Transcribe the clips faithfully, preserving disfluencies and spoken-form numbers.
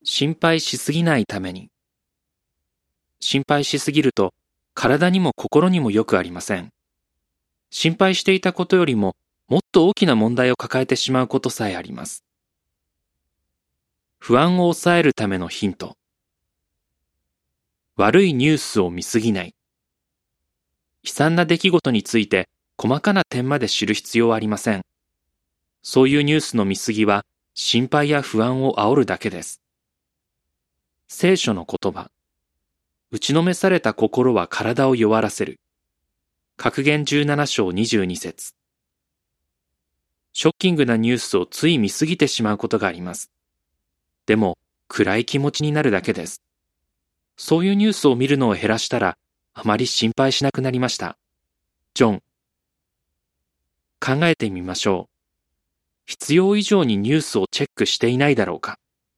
心配しすぎないために。心配しすぎると体にも心にもよくありません。心配していたことよりももっと大きな問題を抱えてしまうことさえあります。不安を抑えるためのヒント。悪いニュースを見すぎない。悲惨な出来事について細かな点まで知る必要はありません。そういうニュースの見過ぎは心配や不安を煽るだけです。聖書の言葉。打ちのめされた心は体を弱らせる。格言じゅうなな章にじゅうに節。ショッキングなニュースをつい見過ぎてしまうことがあります。でも、暗い気持ちになるだけです。そういうニュースを見るのを減らしたら、あまり心配しなくなりました。ジョン。考えてみましょう。必要以上にニュースをチェックしていないだろうか。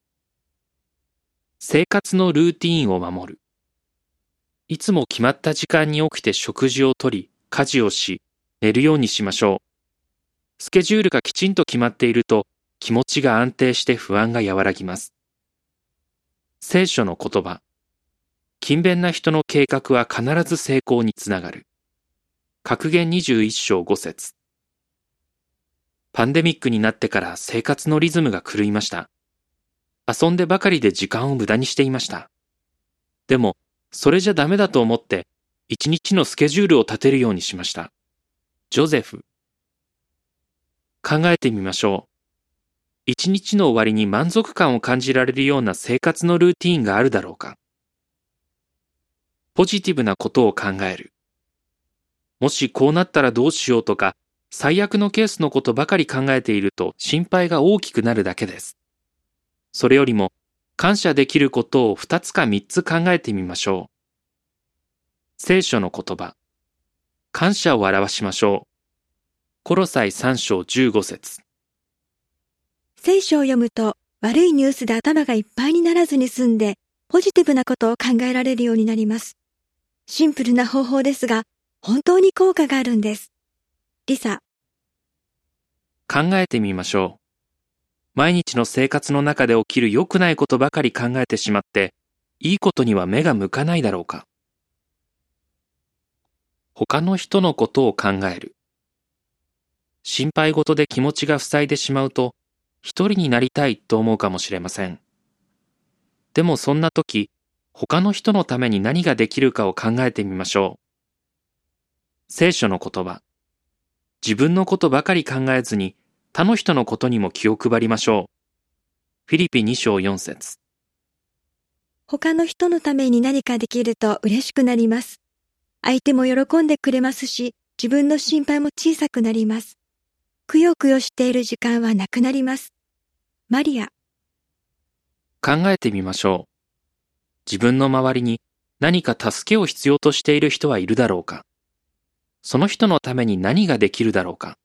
生活のルーティーンを守る。いつも決まった時間に起きて食事をとり、家事をし、寝るようにしましょう。スケジュールがきちんと決まっていると、気持ちが安定して不安が和らぎます。聖書の言葉。勤勉な人の計画は必ず成功につながる。格言にじゅういち章ご節。パンデミックになってから生活のリズムが狂いました。遊んでばかりで時間を無駄にしていました。でも、それじゃダメだと思って、一日のスケジュールを立てるようにしました。ジョゼフ。考えてみましょう。一日の終わりに満足感を感じられるような生活のルーティーンがあるだろうか。ポジティブなことを考える。もしこうなったらどうしようとか、最悪のケースのことばかり考えていると心配が大きくなるだけです。それよりも、感謝できることを二つか三つ考えてみましょう。聖書の言葉。感謝を表しましょう。コロサイさん章じゅうご節。 聖書を読むと悪いニュースで頭がいっぱいにならずに済んで、ポジティブなことを考えられるようになります。シンプルな方法ですが、本当に効果があるんです。リサ。 考えてみましょう。毎日の生活の中で起きる良くないことばかり考えてしまって、いいことには目が向かないだろうか。他の人のことを考える。心配事で気持ちが塞いでしまうと、一人になりたいと思うかもしれません。でもそんな時、他の人のために何ができるかを考えてみましょう。聖書の言葉。自分のことばかり考えずに、他の人のことにも気を配りましょう。フィリピに章よん節。 他の人のために何かできると嬉しくなります。相手も喜んでくれますし、自分の心配も小さくなります。くよくよしている時間はなくなります。マリア。 考えてみましょう。自分の周りに何か助けを必要としている人はいるだろうか。その人のために何ができるだろうか。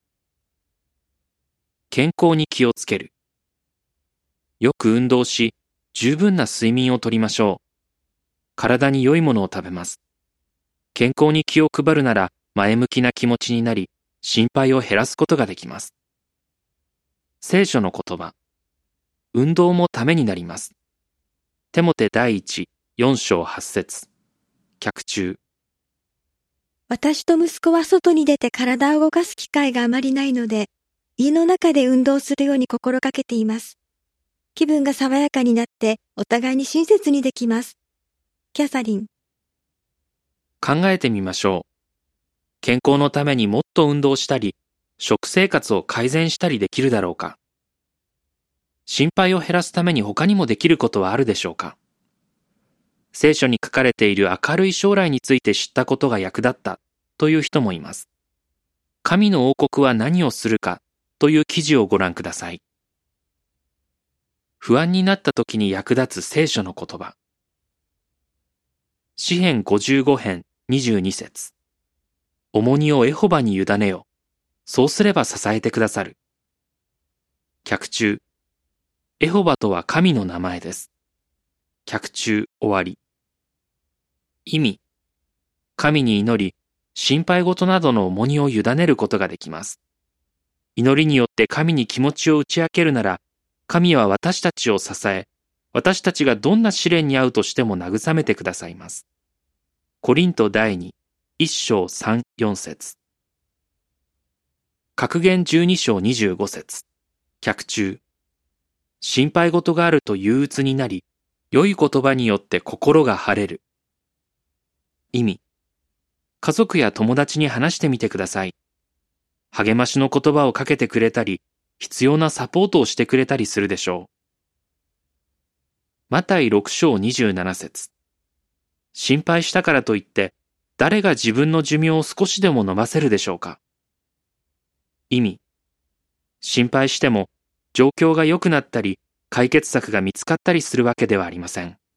健康に気をつける。よく運動し、十分な睡眠をとりましょう。体に良いものを食べます。健康に気を配るなら前向きな気持ちになり、心配を減らすことができます。聖書の言葉。運動もためになります。テモテ第一、よん章はち節。脚注。 私と息子は外に出て体を動かす機会があまりないので、家の中で運動するように心がけています。気分が爽やかになってお互いに親切にできます。キャサリン。 考えてみましょう。健康のためにもっと運動したり、食生活を改善したりできるだろうか。心配を減らすために他にもできることはあるでしょうか。聖書に書かれている明るい将来について知ったことが役立ったという人もいます。神の王国は何をするかという記事をご覧ください。不安になった時に役立つ聖書の言葉。詩編ごじゅうご編にじゅうに節。重荷をエホバに委ねよ。そうすれば支えてくださる。脚注。エホバとは神の名前です。脚注終わり。意味。神に祈り、心配事などの重荷を委ねることができます。祈りによって神に気持ちを打ち明けるなら、神は私たちを支え、 私たちがどんな試練に遭うとしても慰めてくださいます。コリント第二、一章三、四節。格言十二章二十五節。脚注。心配事があると憂鬱になり、良い言葉によって心が晴れる。意味。家族や友達に話してみてください。励ましの言葉をかけてくれたり、必要なサポートをしてくれたりするでしょう。マタイ六章二十七節。心配したからといって、誰が自分の寿命を少しでも伸ばせるでしょうか。意味。心配しても、状況が良くなったり、解決策が見つかったりするわけではありません。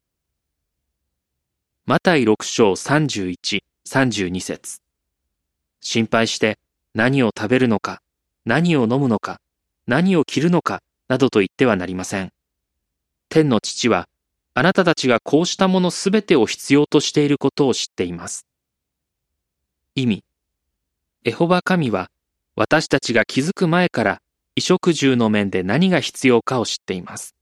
マタイ六章三十一、三十二節。心配して何を食べるのか、何を飲むのか、何を着るのか、などと言ってはなりません。天の父は、あなたたちがこうしたものすべてを必要としていることを知っています。意味。エホバ神は、私たちが気づく前から、衣食住の面で何が必要かを知っています。